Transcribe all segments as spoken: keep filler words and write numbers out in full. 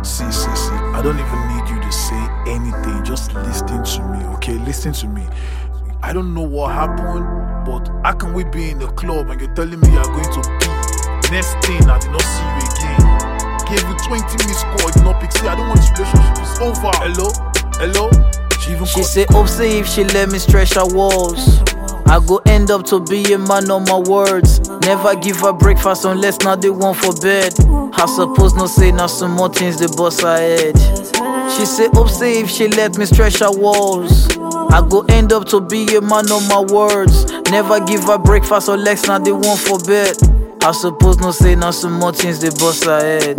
See, see, see, I don't even need you to say anything. Just listen to me, okay? Listen to me. I don't know what happened, but how can we be in the club and you're telling me you're going to pee? Next thing, I did not see you again. Gave you twenty missed calls, did not pick. See, I don't want this relationship. It's over. Hello? Hello? She even She say, hope say if she let me stretch her walls, I go end up to be a man on my words. Never give her breakfast unless not the one for bed. I suppose no say now some more things the boss her head. She say, hope say if she let me stretch her walls, I go end up to be a man on my words. Never give her breakfast unless not the one for bed. I suppose no say now some more things the boss her head.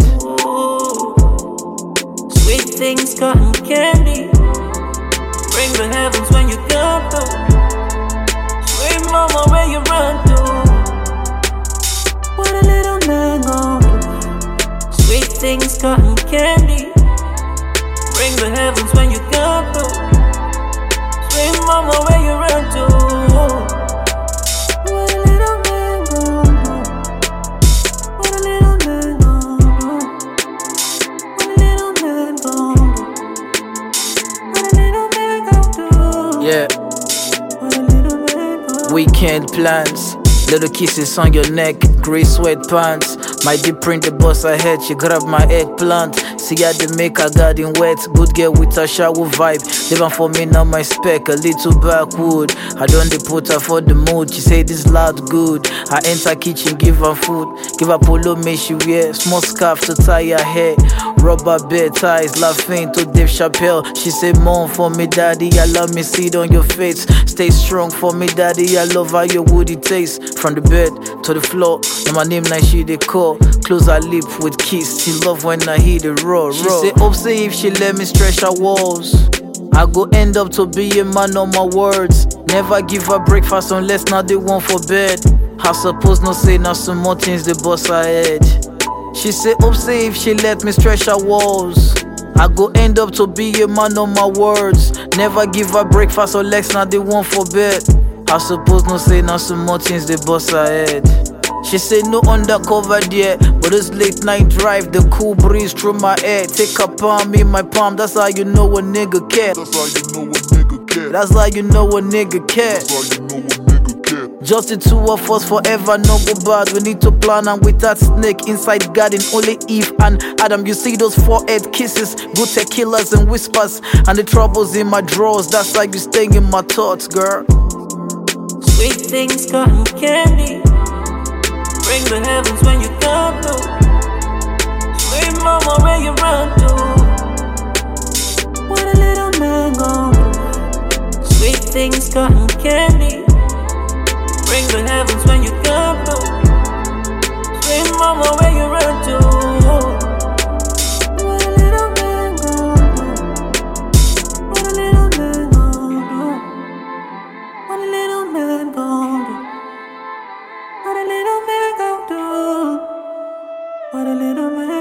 Sweet things, cotton candy, bring the heavens when you come through. Sweet mama, where you run to? What a little man gon' do? Sweet things, cotton candy, bring the heavens when you come through. Sweet mama, where you run to? What a little man gon' do? What a little man gon' do? What a little man gon' do? What a little man gon' do? Yeah. What a little man gon' do? Weekend plans, little kisses on your neck, grey sweatpants. My deep print the boss ahead, she grab my eggplant. See how they make her garden wet. Good girl with a shower vibe. Living for me now my spec, a little backwood. I don't dey put her for the mood. She say this loud good. I enter kitchen, give her food. Give her polo, make she wear. Small scarf to tie her hair. Rubber bed ties, laughing to Dave Chappelle. She say, mom for me daddy, I love me, see it on your face. Stay strong for me daddy, I love how your woody taste. From the bed to the floor, now my name now she dey call. Close her lip with kiss, she love when I hear the roar. She say, hope say if she let me stretch her walls, I go end up to be a man on my words. Never give her breakfast unless not the one for bed. I suppose no say now some more things the boss her head. She say, hope say if she let me stretch her walls, I go end up to be a man on my words. Never give her breakfast unless not the one for bed. I suppose no say now some more things the boss her head. She say no undercover there, but it's late night drive, the cool breeze through my hair. Take a palm in my palm, that's how you know a nigga care. That's how you know a nigga care. That's how you know a nigga care. That's how you know a nigga care. Just the two of us forever, no go bad. We need to plan, and with that snake inside garden, only Eve and Adam. You see those forehead kisses, good tequilas and whispers, and the troubles in my drawers. That's how you stay in my thoughts, girl. Sweet things, cotton candy, bring the heavens when you come through. Sweet mama, where you run to? What a little man gon' do? Sweet things, cotton candy, bring the heavens when you come through. Sweet mama, where you run to? What a little man gon' do? What a little man gon' do? What a little man gon' do? What a little man gon' do? What a little man